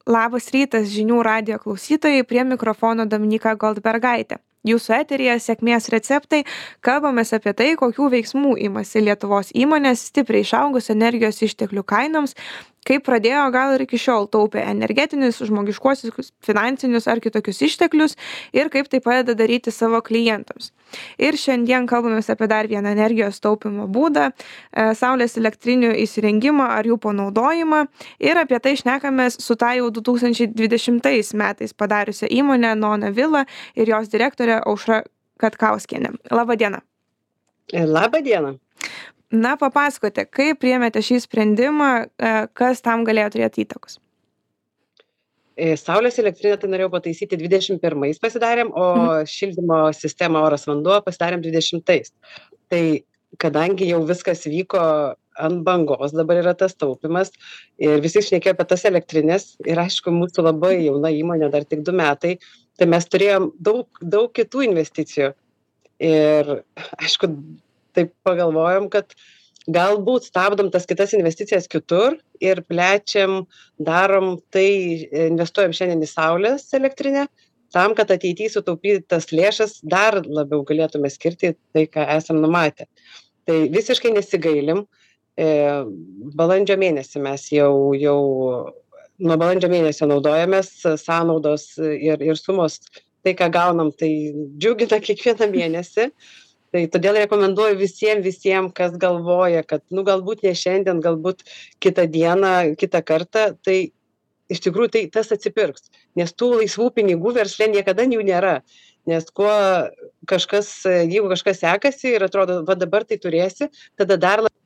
Labas rytas žinių radijo klausytojai, prie mikrofono Dominyka Goldbergaitė. Jūsų eteryje sėkmės receptai, kalbamės apie tai, kokių veiksmų imasi Lietuvos įmonės stipriai išaugus energijos išteklių kainoms, kaip pradėjo, gal ir iki šiol taupė energetinius, žmogiškuosius, finansinius ar kitokius išteklius ir kaip tai padeda daryti savo klientams. Ir šiandien kalbamės apie dar vieną energijos taupimo būdą, saulės elektrinių įsirengimą ar jų panaudojimą ir apie tai šnekamės su tą jau 2020 metais padariusią įmonę Nona Villa ir jos direktorė Aušra Katkauskienė. Labą dieną. Labą dieną. Na, papasakokite, kaip priėmėte šį sprendimą, kas tam galėjo turėti įtakos? Saulės elektrinę tai norėjau pataisyti 21 pasidarėm, o šildymo sistemą oras vanduo pasidarėm 20. Tai kadangi jau viskas vyko ant bangos, dabar yra tas taupimas ir visi šnekėjo apie tas elektrinės ir aišku, mūsų labai jauna įmonė, dar tik 2 metai, tai mes turėjom daug kitų investicijų. Ir aišku, taip pagalvojom, kad galbūt stabdom tas kitas investicijas kitur ir plečiam, darom tai, investuojam šiandien į saulės elektrinę, tam, kad ateityje sutaupytas lėšas dar labiau galėtume skirti tai, ką esam numatę. Tai visiškai nesigailim. Balandžio mėnesį mes jau nuo balandžio mėnesio naudojamės, sąnaudos ir sumos, tai, ką gaunam, tai džiugina kiekvieną mėnesį. Tai todėl rekomenduoju visiems, kas galvoja, kad galbūt ne šiandien, galbūt kitą dieną, kitą kartą, tai iš tikrųjų tai tas atsipirks. Nes tų laisvų pinigų versle niekada jų nėra. Nes jeigu kažkas sekasi ir atrodo, va dabar tai turėsi, tada dar labiau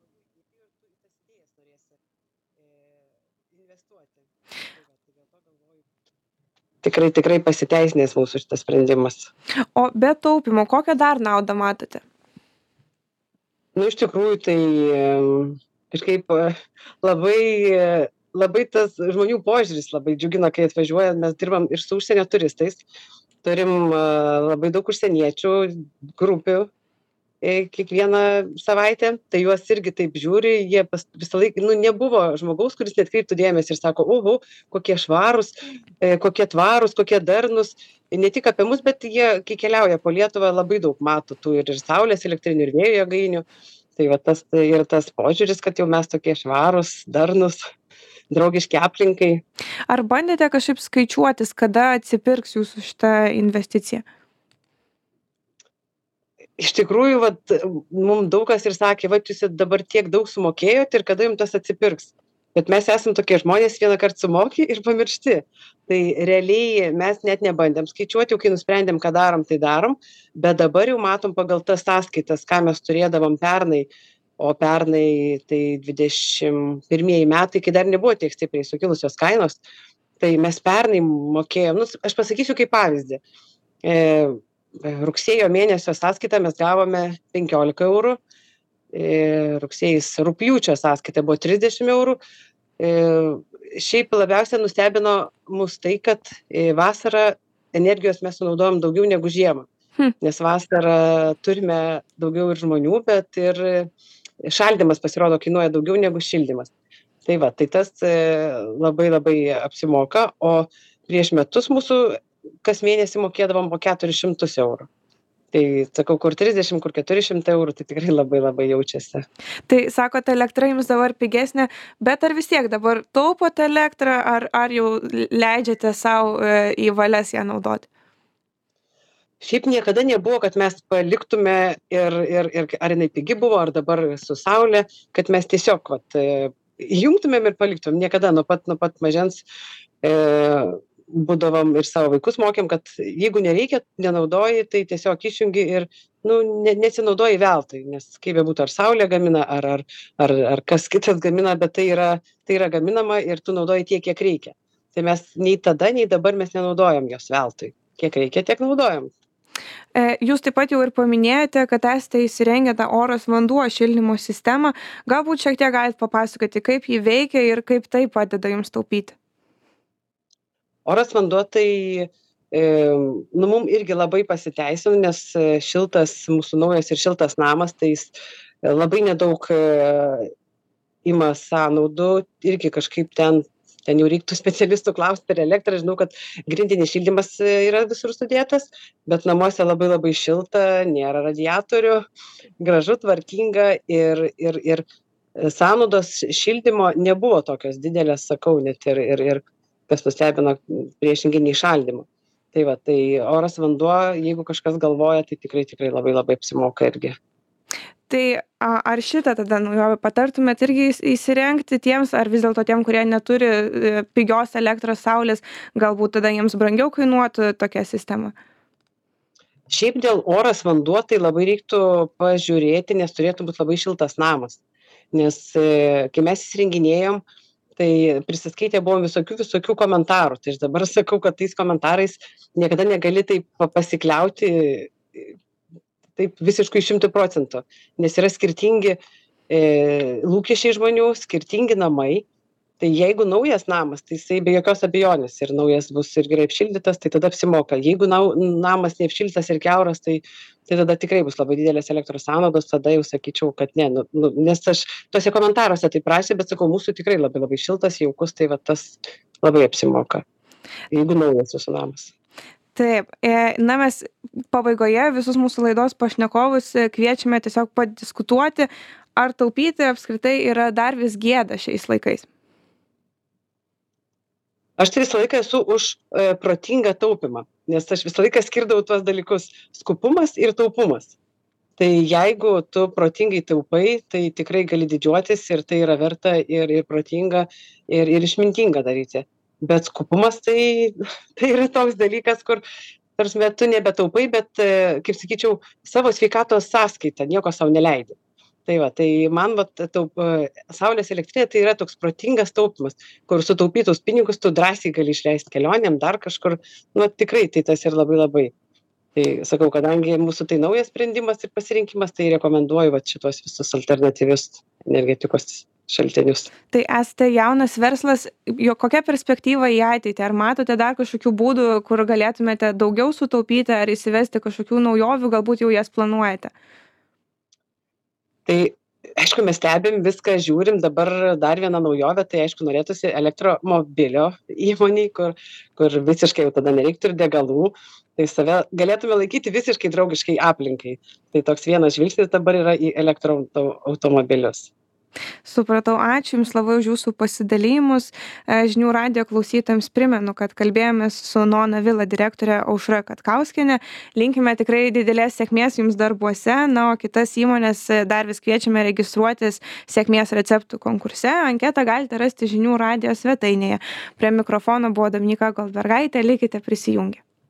investuoti. Tikrai pasiteisinęs mūsų šitas sprendimas. O be taupimo, kokią dar naudą matote? Iš tikrųjų, tai kažkaip labai tas žmonių požiūris labai džiugina, kai atvažiuoja, mes dirbam ir su užsienio turistais, turim labai daug užsieniečių grupių kiekvieną savaitę, tai juos irgi taip žiūri, jie visą laiką, nebuvo žmogaus, kuris netkreiptų dėmesį ir sako, kokie švarūs, kokie tvarūs, kokie darnūs, ne tik apie mus, bet jie, kai keliauja po Lietuvą, labai daug mato tų ir saulės elektrinių, ir vėjo jėgainių, tai va tas ir tas požiūris, kad jau mes tokie švarūs, darnūs, draugiški aplinkai. Ar bandėte kažkaip skaičiuotis, kada atsipirks jūsų šitą investiciją? Iš tikrųjų, mums daug kas ir sakė, jūs dabar tiek daug sumokėjot ir kada jums tas atsipirks. Bet mes esam tokie žmonės, vieną kartą sumokė ir pamiršti. Tai realiai mes net nebandėm skaičiuoti, jau kai nusprendėm, ką darom, tai darom, bet dabar jau matom pagal tas sąskaitas, ką mes turėdavom pernai, o pernai tai 21 metai, kai dar nebuvo tiek stipriai sukilusios kainos, tai mes pernai mokėjom, aš pasakysiu kaip pavyzdį. Rugsėjo mėnesio sąskaitą mes gavome 15 eurų, rugpjūčio sąskaita buvo 30 eurų. Šiaip labiausiai nustebino mus tai, kad vasarą energijos mes sunaudojam daugiau negu žiemą, nes vasarą turime daugiau ir žmonių, bet ir šaldymas pasirodo kainuoja daugiau negu šildymas. Tai tas labai apsimoka, o prieš metus mūsų kas mėnesį mokėdavom po 400 eurų. Tai sakau, kur 30, kur 400 eurų, tai tikrai labai jaučiasi. Tai sakote, elektra jums dabar pigesnė, bet ar vis tiek dabar taupote elektrą, ar jau leidžiate savo į valias ją naudoti? Šiaip niekada nebuvo, kad mes paliktume ir ar jinai pigi buvo, ar dabar su saulė, kad mes tiesiog įjungtumėm ir paliktumėm. Niekada nuo pat mažens būdavom ir savo vaikus mokėm, kad jeigu nereikia, nenaudoji, tai tiesiog išjungi ir nesinaudoji veltui, nes kaip bebūtų ar saulė gamina, ar kas kitas gamina, bet tai yra gaminama ir tu naudoji tiek, kiek reikia. Tai mes nei tada, nei dabar mes nenaudojam jos veltui. Kiek reikia, tiek naudojam. Jūs taip pat jau ir paminėjote, kad esate įsirengę tą oras vanduo šildymo sistemą. Galbūt šiek tiek galite papasakoti, kaip ji veikia ir kaip tai padeda jums taupyti. Oras vanduo tai mums irgi labai pasiteisino, nes šiltas, mūsų naujas ir šiltas namas, tai jis labai nedaug ima sąnaudų, irgi kažkaip ten ten jau reiktų specialistų klaust per elektrą. Žinau, kad grindinis šildymas yra visur sudėtas, bet namuose labai labai šilta, nėra radiatorių, gražu, tvarkinga ir sąnaudos šildymo nebuvo tokios didelės, sakau, net ir kas nustebino priešingai nei šaldymo. Tai va, tai oras, vanduo, jeigu kažkas galvoja, tai tikrai labai labai apsimoka irgi. Tai ar šitą tada naujovę patartumėt irgi įsirengti tiems, ar vis dėlto tiem, kurie neturi pigios elektros, saulės, galbūt tada jiems brangiau kainuotų tokia sistema? Šiaip dėl oras, vanduo, tai labai reiktų pažiūrėti, nes turėtų būti labai šiltas namas. Nes kai mes įsirenginėjom, tai prisiskaitę buvom visokių komentarų. Tai aš dabar sakau, kad tais komentarais niekada negali taip pasikliauti taip visiškai 100%, nes yra skirtingi lūkesčiai žmonių, skirtingi namai. Tai jeigu naujas namas, tai jisai be jokios abejonės ir naujas bus ir gerai apšildytas, tai tada apsimoka. Jeigu namas neapšildytas ir kiauras, tai tada tikrai bus labai didelės elektros sąnaudos, tada jau sakyčiau, kad ne. Nes aš tuose komentaruose tai prašė, bet sakau, mūsų tikrai labai labai šiltas, jaukus, tai va tas labai apsimoka, jeigu naujas jūsų namas. Taip, na mes pabaigoje visus mūsų laidos pašnekovus kviečiame tiesiog padiskutuoti, ar taupyti apskritai yra dar vis gėda šiais laikais. Aš tai visą laiką esu už protingą taupimą, nes aš visą laiką skirdavau tuos dalykus - skupumas ir taupumas. Tai jeigu tu protingai taupai, tai tikrai gali didžiuotis ir tai yra verta ir protinga ir išmintinga daryti. Bet skupumas tai yra toks dalykas, kur tarsi tu nebetaupai, bet, kaip sakyčiau, savo sveikatos sąskaitą nieko sau neleidi. Tai va, tai man saulės elektrinė tai yra toks protingas taupimas, kur sutaupytus pinigus tu drąsiai gali išleisti kelionėm, dar kažkur, tikrai tai tas ir labai labai. Tai sakau, kadangi mūsų tai naujas sprendimas ir pasirinkimas, tai rekomenduoju šitos visus alternatyvius energetikos šaltinius. Tai esate jaunas verslas, kokia perspektyva į ateitį? Ar matote dar kažkokių būdų, kur galėtumėte daugiau sutaupyti ar įsivesti kažkokių naujovių, galbūt jau jas planuojate? Tai aišku, mes stebim viską, žiūrim, dabar dar viena naujovė, tai aišku, norėtųsi elektromobilio įmoniai, kur visiškai jau tada nereiktų ir degalų, tai save galėtume laikyti visiškai draugiškai aplinkai. Tai toks vienas žvilgsnis dabar yra į elektroautomobilius. Supratau, ačiū Jums labai už Jūsų pasidalijimus. Žinių radijo klausytojams primenu, kad kalbėjomės su Nona Vila direktorė Aušra Katkauskienė. Linkime tikrai didelės sėkmės Jums darbuose, o kitas įmonės dar vis kviečiame registruotis sėkmės receptų konkurse. Anketą galite rasti žinių radijo svetainėje. Prie mikrofono buvo Dominyka Goldbergaitė, likite prisijungę.